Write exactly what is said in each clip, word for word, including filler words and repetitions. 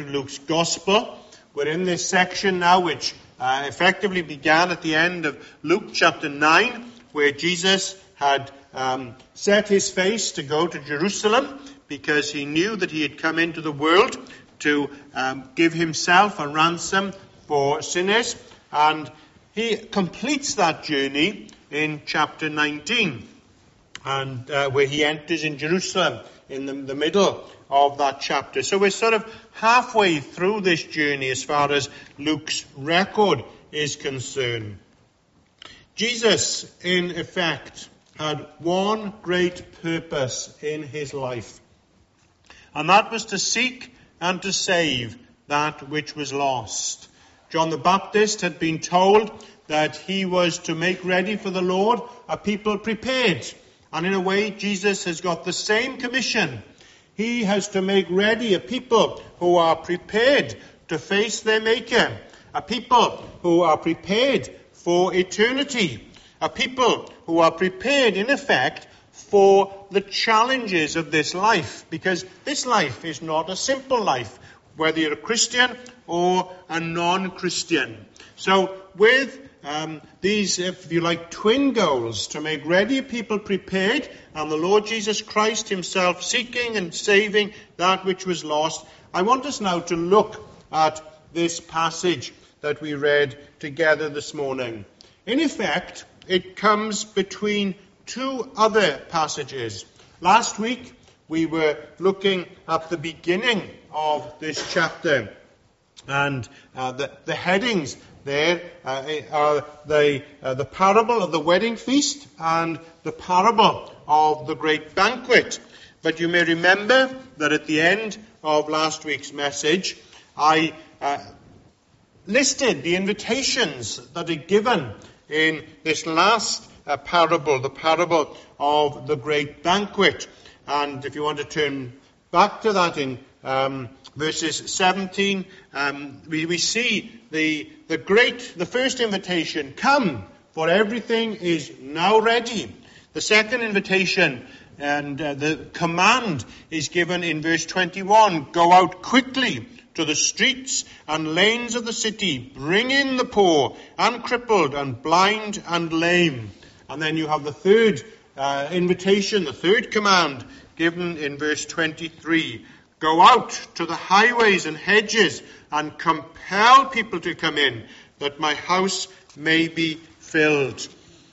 to Luke's Gospel. We're in this section now which uh, effectively began at the end of Luke chapter nine, where Jesus had um, set his face to go to Jerusalem because he knew that he had come into the world to um, give himself a ransom for sinners. And he completes that journey in chapter nineteen, and uh, where he enters in Jerusalem in the, the middle of that chapter. So we're sort of halfway through this journey as far as Luke's record is concerned. Jesus, in effect, had one great purpose in his life, and that was to seek and to save that which was lost. John the Baptist had been told that he was to make ready for the Lord a people prepared. And in a way, Jesus has got the same commission. He has to make ready a people who are prepared to face their Maker, a people who are prepared for eternity, a people who are prepared, in effect, for the challenges of this life, because this life is not a simple life, whether you're a Christian or a non-Christian. So with um, these, if you like, twin goals, to make ready people prepared, and the Lord Jesus Christ himself seeking and saving that which was lost, I want us now to look at this passage that we read together this morning. In effect, it comes between two other passages. Last week, we were looking at the beginning of this chapter, and uh, the, the headings there uh, are the, uh, the parable of the wedding feast and the parable of the great banquet. But you may remember that at the end of last week's message, I uh, listed the invitations that are given in this last uh, parable, the parable of the great banquet. And if you want to turn back to that in um, verses seventeen, um, we, we see the the great, the first invitation, come, for everything is now ready. The second invitation and uh, the command is given in verse twenty-one, go out quickly to the streets and lanes of the city, bring in the poor and crippled and blind and lame. And then you have the third uh, invitation, the third command given in verse twenty-three. Go out to the highways and hedges and compel people to come in, that my house may be filled.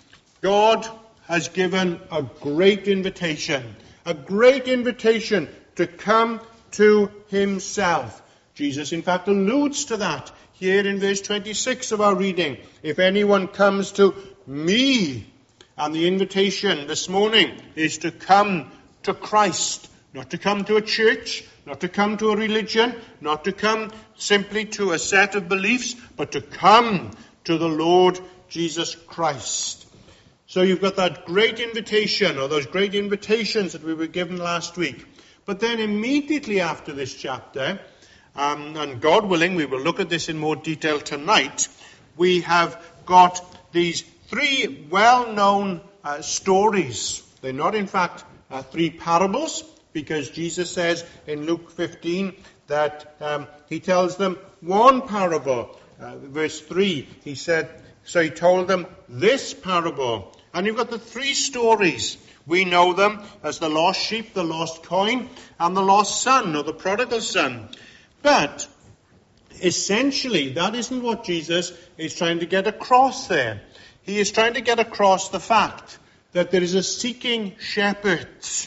God has given a great invitation, a great invitation to come to himself. Jesus, in fact, alludes to that here in verse twenty-six of our reading. If anyone comes to me, and the invitation this morning is to come to Christ, not to come to a church, not to come to a religion, not to come simply to a set of beliefs, but to come to the Lord Jesus Christ. So you've got that great invitation, or those great invitations that we were given last week. But then immediately after this chapter, um, and God willing, we will look at this in more detail tonight, we have got these three well-known uh, stories. They're not, in fact, uh, three parables, because Jesus says in Luke fifteen that um, he tells them one parable. Uh, verse three, he said, so he told them this parable. And you've got the three stories. We know them as the lost sheep, the lost coin, and the lost son, or the prodigal son. But essentially, that isn't what Jesus is trying to get across there. He is trying to get across the fact that there is a seeking shepherd,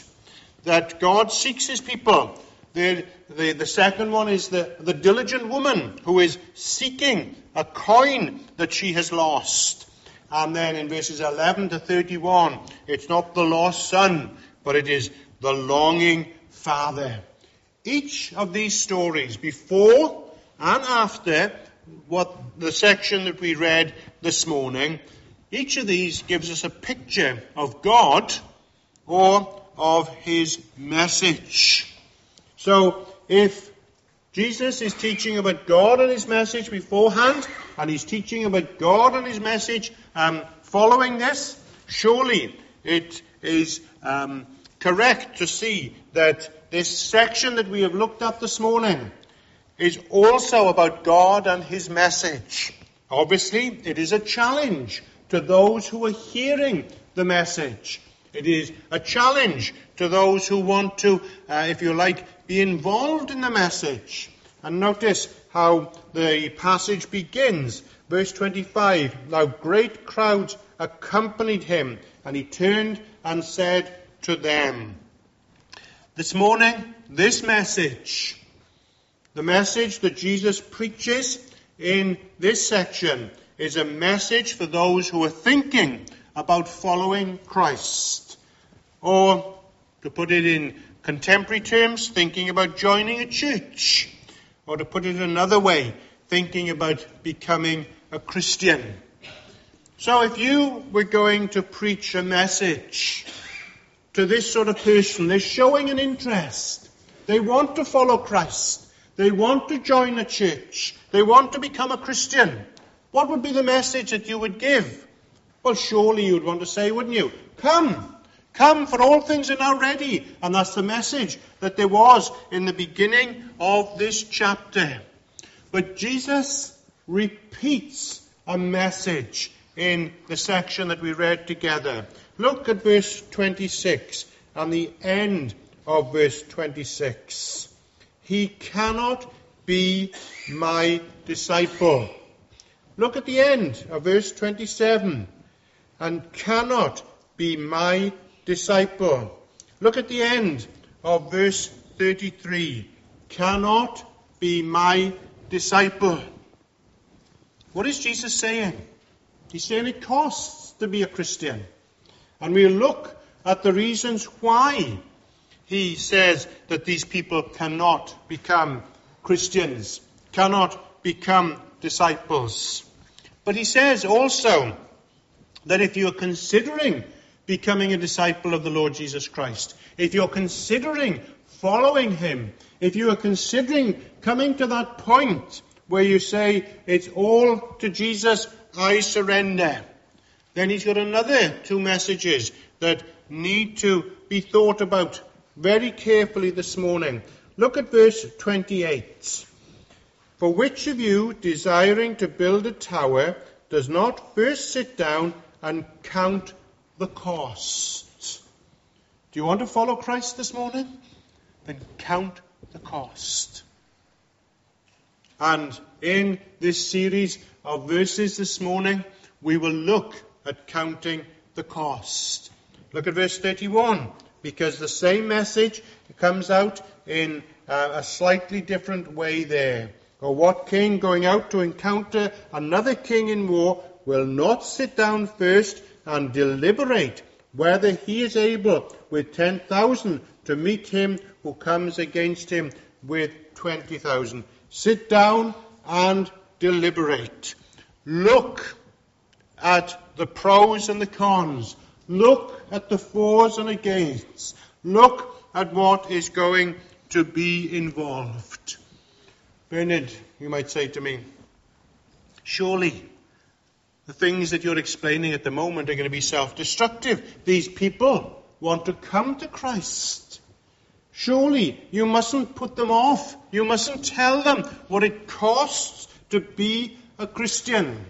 that God seeks his people. The, the, the second one is the, the diligent woman who is seeking a coin that she has lost. And then in verses eleven to thirty-one, it's not the lost son, but it is the longing father. Each of these stories, before and after what the section that we read this morning, each of these gives us a picture of God or of his message. So if Jesus is teaching about God and his message beforehand, and he's teaching about God and his message um, following this, surely it is um, correct to see that this section that we have looked at this morning is also about God and his message. Obviously, it is a challenge to those who are hearing the message. It is a challenge to those who want to, uh, if you like, be involved in the message. And notice how the passage begins. Verse twenty-five, now great crowds accompanied him, and he turned and said to them. This morning, this message, the message that Jesus preaches in this section, is a message for those who are thinking about following Christ. Or, to put it in contemporary terms, thinking about joining a church. Or to put it another way, thinking about becoming a Christian. So if you were going to preach a message to this sort of person, they're showing an interest. They want to follow Christ. They want to join a church. They want to become a Christian. What would be the message that you would give? Well, surely you would want to say, wouldn't you? Come. Come, for all things are now ready. And that's the message that there was in the beginning of this chapter. But Jesus repeats a message in the section that we read together. Look at verse twenty-six and the end of verse twenty-six. He cannot be my disciple. Look at the end of verse twenty-seven. And cannot be my disciple. Look at the end of verse thirty-three. Cannot be my disciple. What is Jesus saying? He's saying it costs to be a Christian. And we'll look at the reasons why he says that these people cannot become Christians, cannot become disciples. But he says also that if you're considering becoming a disciple of the Lord Jesus Christ, if you're considering following him, if you are considering coming to that point where you say, it's all to Jesus, I surrender, then he's got another two messages that need to be thought about very carefully this morning. Look at verse twenty-eight. For which of you, desiring to build a tower, does not first sit down and count the cost? Do you want to follow Christ this morning? Then count the cost. And in this series of verses this morning, we will look at counting the cost. Look at verse thirty-one, because the same message comes out in uh, a slightly different way there. Or what king going out to encounter another king in war will not sit down first and deliberate whether he is able with ten thousand to meet him who comes against him with twenty thousand. Sit down and deliberate. Look at the pros and the cons. Look at the fors and against. Look at what is going to be involved. Bernard, you might say to me, surely the things that you're explaining at the moment are going to be self-destructive. These people want to come to Christ. Surely you mustn't put them off. You mustn't tell them what it costs to be a Christian.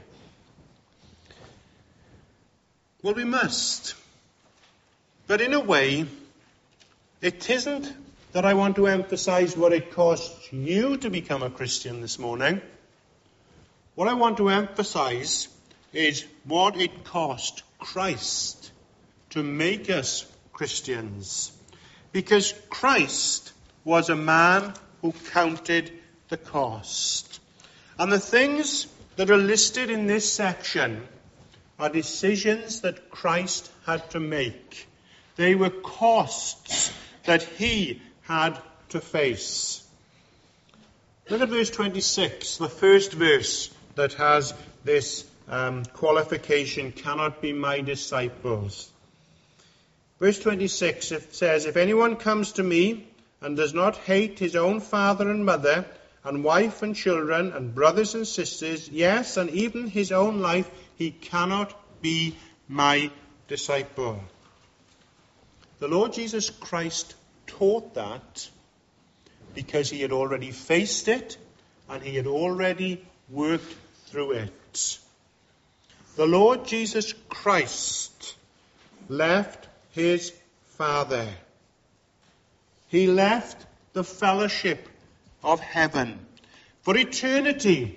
Well, we must. But in a way, it isn't that I want to emphasize what it costs you to become a Christian this morning. What I want to emphasize is what it cost Christ to make us Christians. Because Christ was a man who counted the cost. And the things that are listed in this section are decisions that Christ had to make. They were costs that he had to face. Look at verse twenty-six, the first verse that has this um, qualification, cannot be my disciples. Verse twenty-six, it says, if anyone comes to me and does not hate his own father and mother, and wife and children, and brothers and sisters, yes, and even his own life, he cannot be my disciple. The Lord Jesus Christ taught that because he had already faced it and he had already worked through it. The Lord Jesus Christ left his Father. He left the fellowship of heaven for eternity.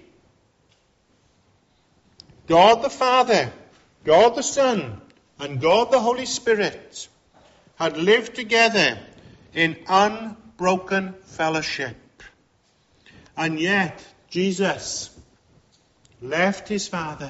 God the Father, God the Son, and God the Holy Spirit had lived together in unbroken fellowship. And yet, Jesus left his Father.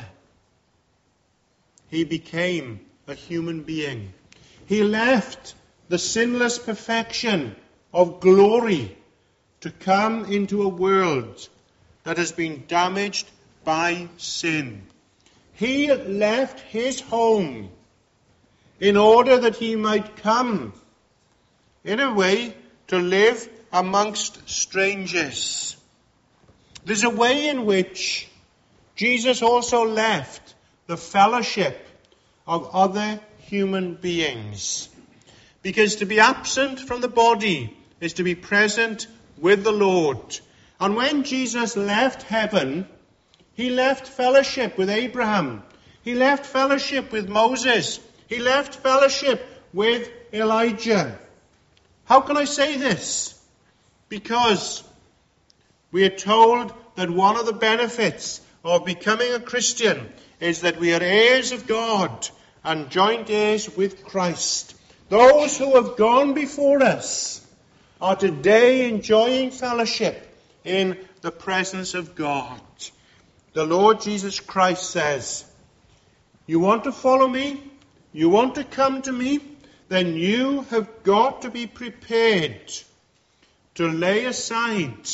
He became a human being. He left the sinless perfection of glory to come into a world that has been damaged by sin. He left his home in order that he might come, in a way, to live amongst strangers. There's a way in which Jesus also left the fellowship of other human beings. Because to be absent from the body is to be present with the Lord. And when Jesus left heaven, he left fellowship with Abraham. He left fellowship with Moses. He left fellowship with Elijah. How can I say this? Because we are told that one of the benefits of becoming a Christian is that we are heirs of God and joint heirs with Christ. Those who have gone before us are today enjoying fellowship in the presence of God. The Lord Jesus Christ says, you want to follow me? You want to come to me? Then you have got to be prepared to lay aside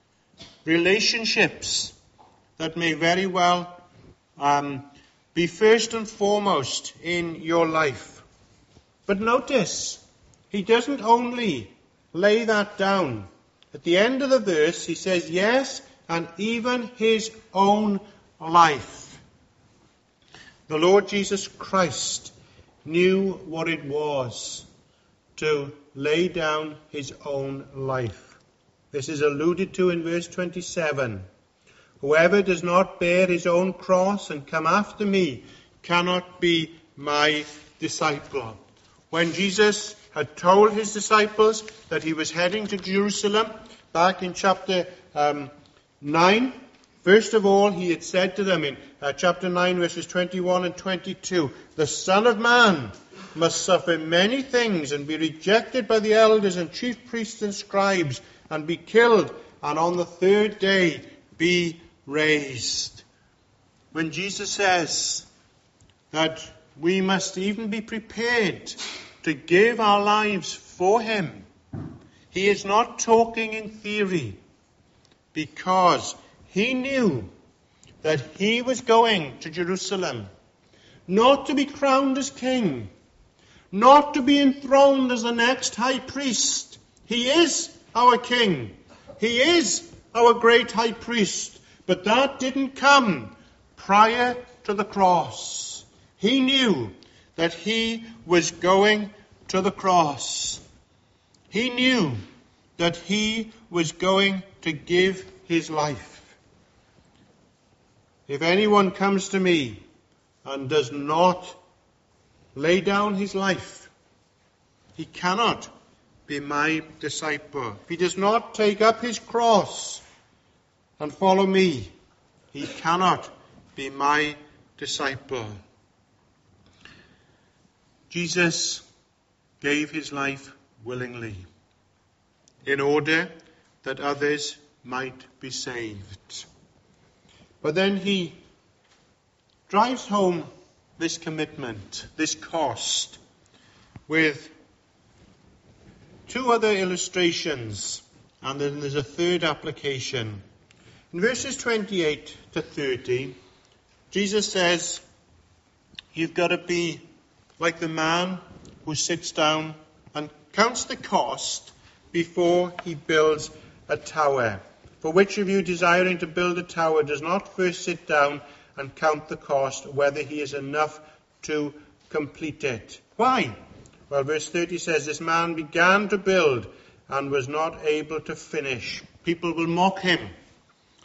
relationships that may very well um, be first and foremost in your life. But notice, he doesn't only lay that down. At the end of the verse, he says, yes, and even his own life. The Lord Jesus Christ knew what it was to lay down his own life. This is alluded to in verse twenty-seven. Whoever does not bear his own cross and come after me cannot be my disciple. When Jesus had told his disciples that he was heading to Jerusalem, back in chapter um, nine, first of all, he had said to them in uh, chapter nine, verses twenty-one and twenty-two, the Son of Man must suffer many things and be rejected by the elders and chief priests and scribes and be killed, and on the third day be raised. When Jesus says that we must even be prepared to give our lives for him, he is not talking in theory, because he knew that he was going to Jerusalem not to be crowned as king, not to be enthroned as the next high priest. He is our king. He is our great high priest. But that didn't come prior to the cross. He knew that he was going to the cross. He knew that he was going to give his life. If anyone comes to me and does not lay down his life, he cannot be my disciple. If he does not take up his cross and follow me, he cannot be my disciple. Jesus gave his life willingly in order that others might be saved. But then he drives home this commitment, this cost, with two other illustrations, and then there's a third application. In verses twenty-eight to thirty, Jesus says, you've got to be like the man who sits down and counts the cost before he builds a tower. For which of you desiring to build a tower does not first sit down and count the cost, whether he is enough to complete it? Why? Well, verse thirty says, this man began to build and was not able to finish. People will mock him.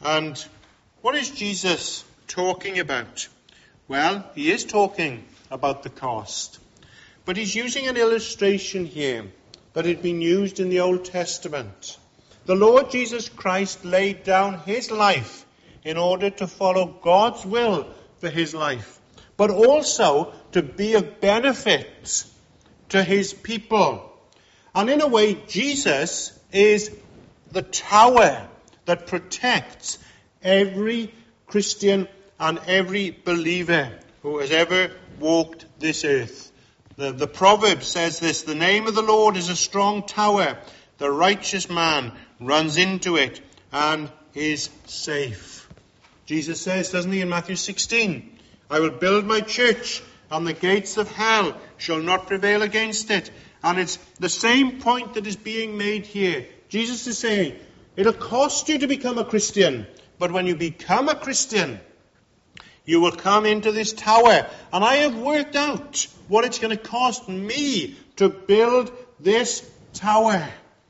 And what is Jesus talking about? Well, he is talking about the cost. But he's using an illustration here that had been used in the Old Testament. The Lord Jesus Christ laid down his life in order to follow God's will for his life, but also to be of benefit to his people. And in a way, Jesus is the tower that protects every Christian and every believer who has ever walked this earth. The, the proverb says this: the name of the Lord is a strong tower. The righteous man runs into it and is safe. Jesus says, doesn't he, in Matthew sixteen, I will build my church, and the gates of hell shall not prevail against it. And it's the same point that is being made here. Jesus is saying, it'll cost you to become a Christian, but when you become a Christian, you will come into this tower. And I have worked out what it's going to cost me to build this tower.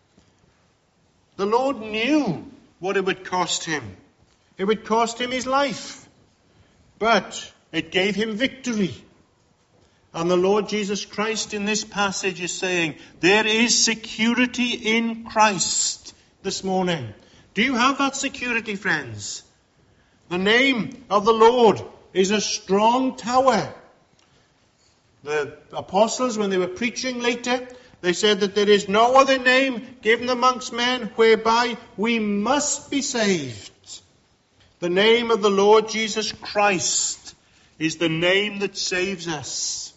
The Lord knew what it would cost him. It would cost him his life. But it gave him victory. And the Lord Jesus Christ in this passage is saying, there is security in Christ this morning. Do you have that security, friends? The name of the Lord is a strong tower. The apostles, when they were preaching later, they said that there is no other name given amongst men whereby we must be saved. The name of the Lord Jesus Christ is the name that saves us.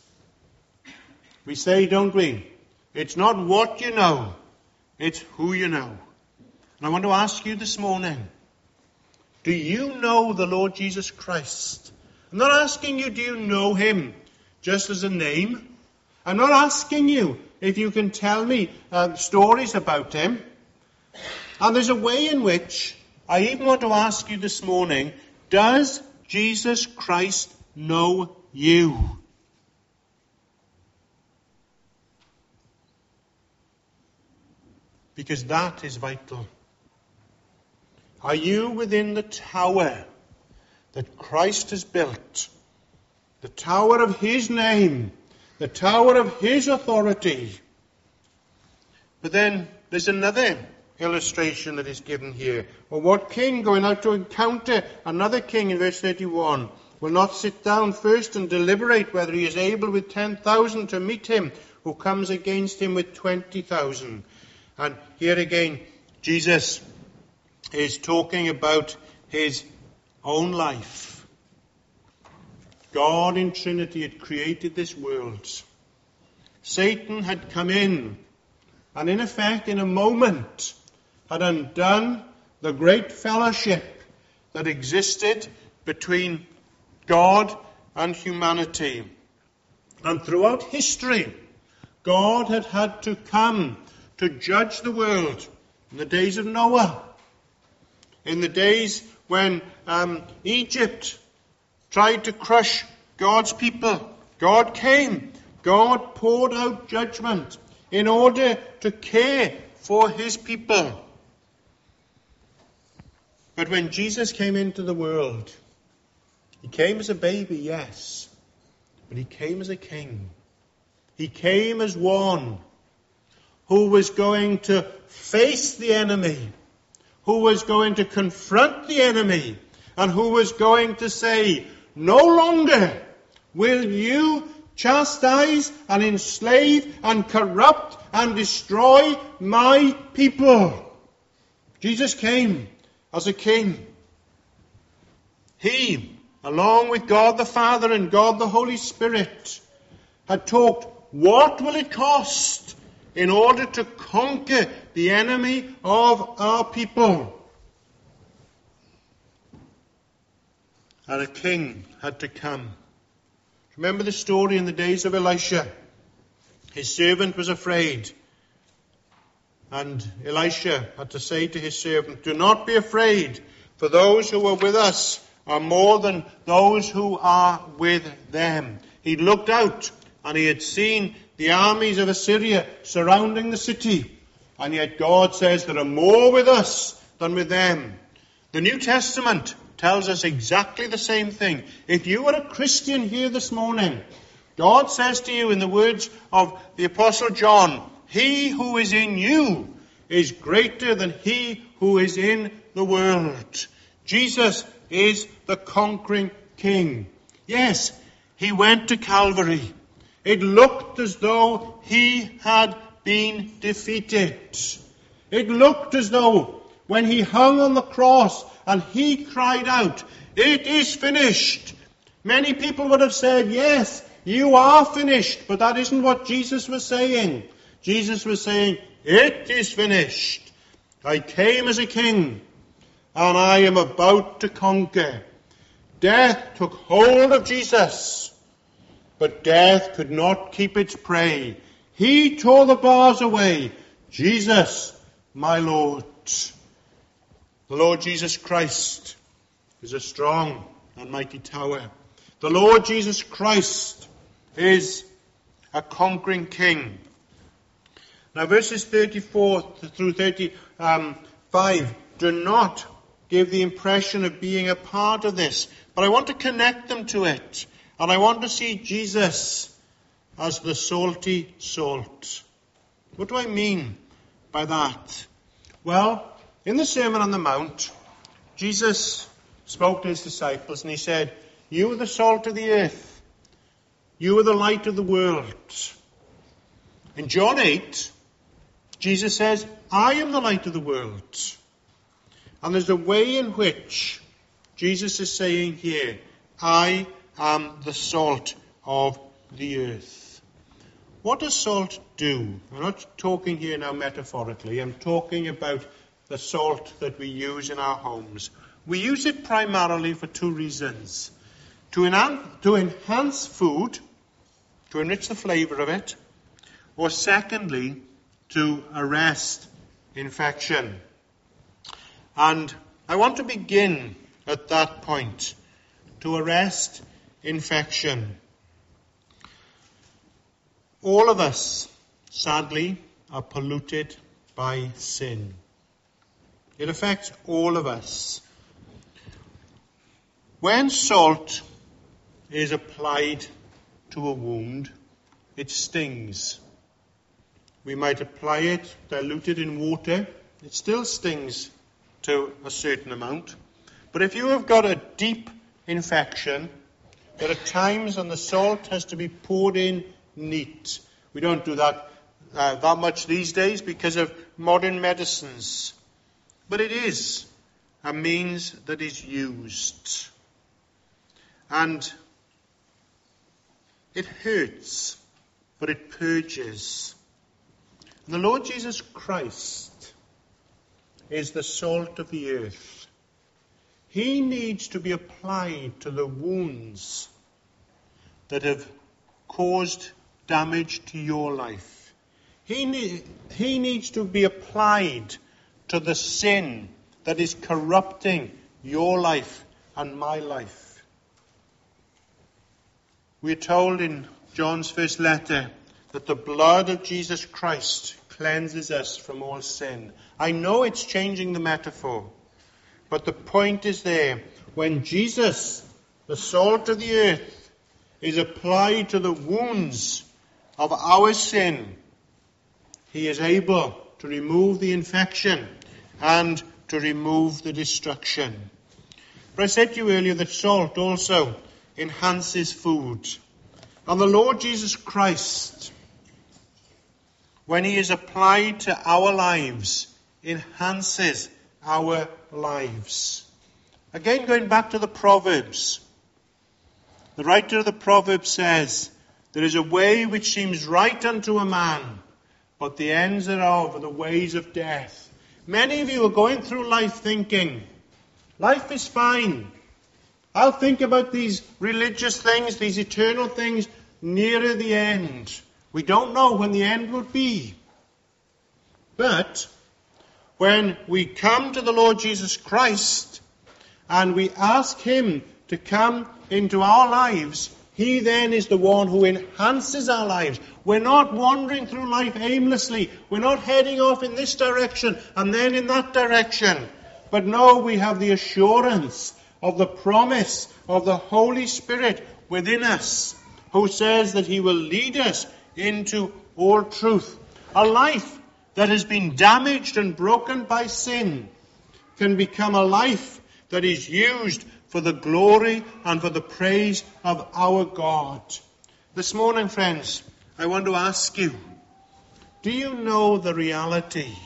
We say, don't we? It's not what you know, it's who you know. And I want to ask you this morning, do you know the Lord Jesus Christ? I'm not asking you, do you know him just as a name? I'm not asking you if you can tell me uh, stories about him. And there's a way in which I even want to ask you this morning, does Jesus Christ know you? Because that is vital. Are you within the tower that Christ has built? The tower of his name, the tower of his authority. But then there's another illustration that is given here. Well, what king going out to encounter another king in verse thirty-one will not sit down first and deliberate whether he is able with ten thousand to meet him who comes against him with twenty thousand? And here again, Jesus is talking about his own life. God in Trinity had created this world. Satan had come in and in effect, in a moment, had undone the great fellowship that existed between God and humanity. And throughout history, God had had to come to judge the world. In the days of Noah, in the days when um, Egypt tried to crush God's people, God came. God poured out judgment in order to care for his people. But when Jesus came into the world, he came as a baby, yes, but he came as a king. He came as one who was going to face the enemy, who was going to confront the enemy, and who was going to say, no longer will you chastise and enslave and corrupt and destroy my people. Jesus came as a king. He, along with God the Father and God the Holy Spirit, had talked, what will it cost in order to conquer the enemy of our people? And a king had to come. Remember the story in the days of Elisha. His servant was afraid. And Elisha had to say to his servant, do not be afraid, for those who are with us are more than those who are with them. He looked out and he had seen the armies of Assyria surrounding the city. And yet God says there are more with us than with them. The New Testament tells us exactly the same thing. If you are a Christian here this morning, God says to you in the words of the Apostle John, he who is in you is greater than he who is in the world. Jesus is the conquering King. Yes, he went to Calvary. It looked as though he had been defeated. It looked as though when he hung on the cross and he cried out, "It is finished," many people would have said, "Yes, you are finished," but that isn't what Jesus was saying. Jesus was saying, "It is finished. I came as a king, and I am about to conquer." Death took hold of Jesus, but death could not keep its prey. He tore the bars away. Jesus, my Lord. The Lord Jesus Christ is a strong and mighty tower. The Lord Jesus Christ is a conquering King. Now verses thirty-four through thirty-five do not give the impression of being a part of this, but I want to connect them to it. And I want to see Jesus as the salty salt. What do I mean by that? Well, in the Sermon on the Mount, Jesus spoke to his disciples and he said, "You are the salt of the earth. You are the light of the world." In John eight, Jesus says, "I am the light of the world." And there's a way in which Jesus is saying here, "I am the salt of the earth." What does salt do? I'm not talking here now metaphorically. I'm talking about the salt that we use in our homes. We use it primarily for two reasons. To, enhan- to enhance food, to enrich the flavour of it, or secondly, to arrest infection. And I want to begin at that point, to arrest infection. All of us, sadly, are polluted by sin. It affects all of us. When salt is applied to a wound, it stings. We might apply it diluted in water. It still stings to a certain amount. But if you have got a deep infection, there are times when the salt has to be poured in neat. We don't do that uh, that much these days because of modern medicines. But it is a means that is used. And it hurts, but it purges. And the Lord Jesus Christ is the salt of the earth. He needs to be applied to the wounds that have caused damage to your life. He, ne- he needs to be applied to the sin that is corrupting your life and my life. We're told in John's first letter that the blood of Jesus Christ cleanses us from all sin. I know it's changing the metaphor, but the point is there. When Jesus, the salt of the earth, is applied to the wounds of our sin, he is able to remove the infection and to remove the destruction. But I said to you earlier that salt also enhances food. And the Lord Jesus Christ, when he is applied to our lives, enhances our lives. Again, going back to the Proverbs. The writer of the Proverbs says, "There is a way which seems right unto a man, but the ends thereof are the ways of death." Many of you are going through life thinking, life is fine. I'll think about these religious things, these eternal things, nearer the end. We don't know when the end will be. But when we come to the Lord Jesus Christ and we ask him to come into our lives, he then is the one who enhances our lives. We're not wandering through life aimlessly. We're not heading off in this direction and then in that direction. But no, we have the assurance of the promise of the Holy Spirit within us, who says that he will lead us into all truth. A life that has been damaged and broken by sin can become a life that is used for the glory and for the praise of our God. This morning, friends, I want to ask you, do you know the reality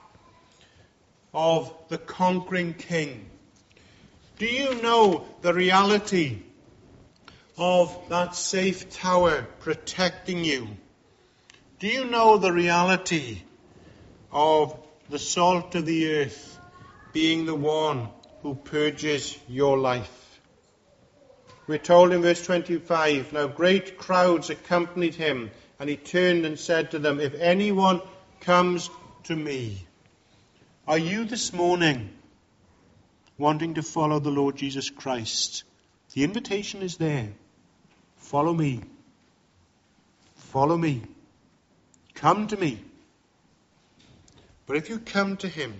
of the conquering King? Do you know the reality of that safe tower protecting you? Do you know the reality of the salt of the earth being the one who purges your life? We're told in verse twenty-five, now great crowds accompanied him, and he turned and said to them, if anyone comes to me. Are you this morning wanting to follow the Lord Jesus Christ? The invitation is there. Follow me. Follow me. Come to me. But if you come to him,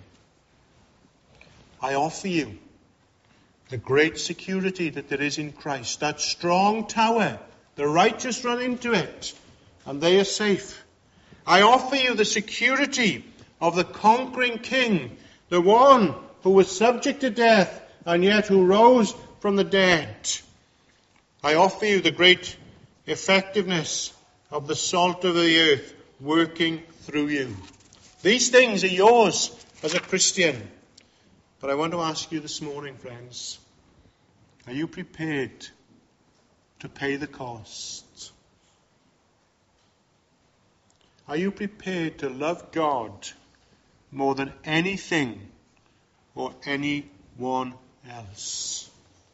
I offer you the great security that there is in Christ, that strong tower. The righteous run into it, and they are safe. I offer you the security of the conquering King, the one who was subject to death, and yet who rose from the dead. I offer you the great effectiveness of the salt of the earth working through you. These things are yours as a Christian. But I want to ask you this morning, friends, are you prepared to pay the cost? Are you prepared to love God more than anything or anyone else?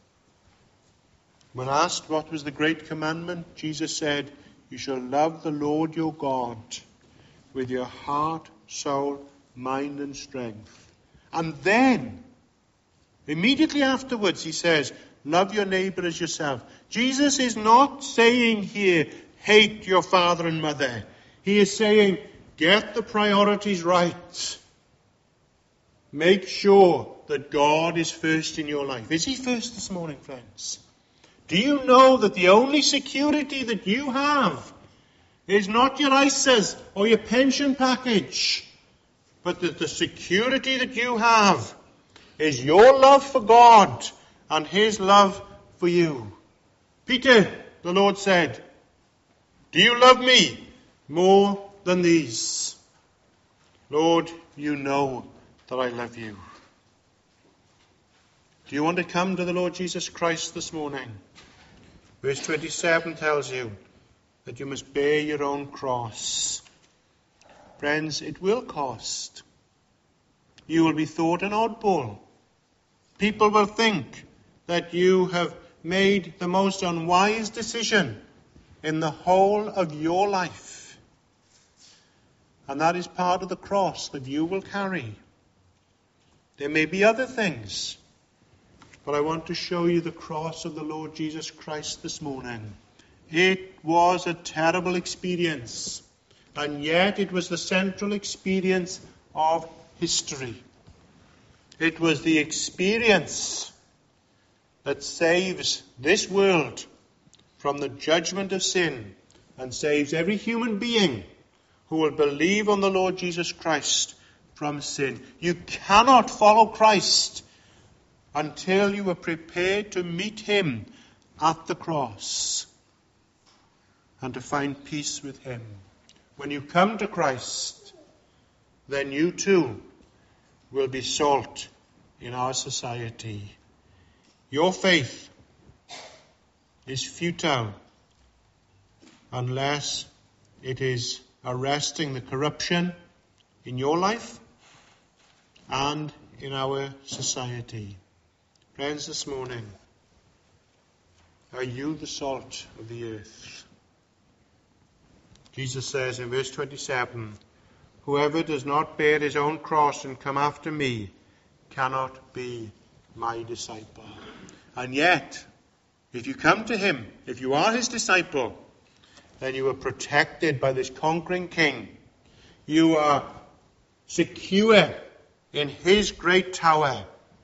When asked what was the great commandment, Jesus said, you shall love the Lord your God with your heart, soul, mind and strength. And then, immediately afterwards, he says, love your neighbor as yourself. Jesus is not saying here, hate your father and mother. He is saying, get the priorities right. Make sure that God is first in your life. Is he first this morning, friends? Do you know that the only security that you have is not your I S As or your pension package, but that the security that you have is your love for God and his love for you? Peter, the Lord said, do you love me more than these? Lord, you know that I love you. Do you want to come to the Lord Jesus Christ this morning? Verse twenty-seven tells you that you must bear your own cross. Friends, it will cost. You will be thought an oddball. People will think that you have made the most unwise decision in the whole of your life. And that is part of the cross that you will carry. There may be other things, but I want to show you the cross of the Lord Jesus Christ this morning. It was a terrible experience, and yet it was the central experience of history. It was the experience that saves this world from the judgment of sin and saves every human being who will believe on the Lord Jesus Christ from sin. You cannot follow Christ until you are prepared to meet him at the cross and to find peace with him. When you come to Christ, then you too will be salt in our society. Your faith is futile unless it is arresting the corruption in your life and in our society. Friends, this morning, are you the salt of the earth? Jesus says in verse twenty-seven, whoever does not bear his own cross and come after me cannot be my disciple. And yet, if you come to him, if you are his disciple, then you are protected by this conquering King. You are secure in his great tower,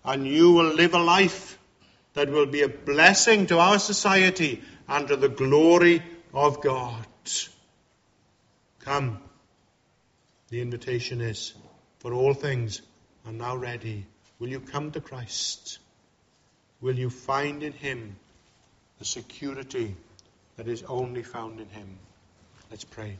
and you will live a life that will be a blessing to our society and to the glory of God. Come. The invitation is, for all things are now ready. Will you come to Christ? Will you find in him the security that is only found in him? Let's pray.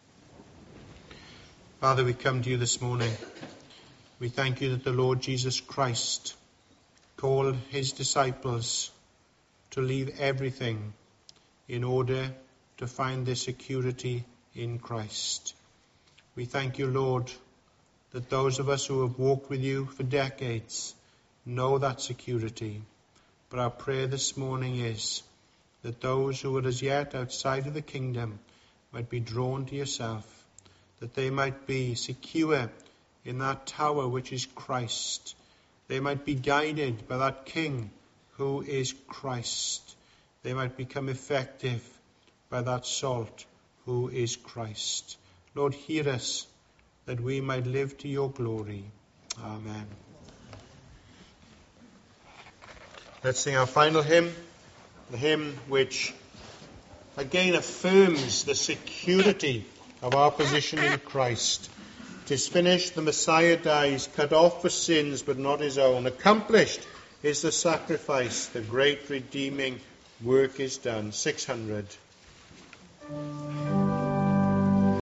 Father, we come to you this morning. We thank you that the Lord Jesus Christ called his disciples to leave everything in order to find their security in Christ. We thank you, Lord, that those of us who have walked with you for decades know that security. But our prayer this morning is that those who are as yet outside of the kingdom might be drawn to yourself, that they might be secure in that tower which is Christ. They might be guided by that King who is Christ. They might become effective by that salt who is Christ. Lord, hear us, that we might live to your glory. Amen. Let's sing our final hymn, the hymn which again affirms the security of our position in Christ. "'Tis finished, the Messiah dies, cut off for sins, but not his own. Accomplished is the sacrifice, the great redeeming work is done." six hundred.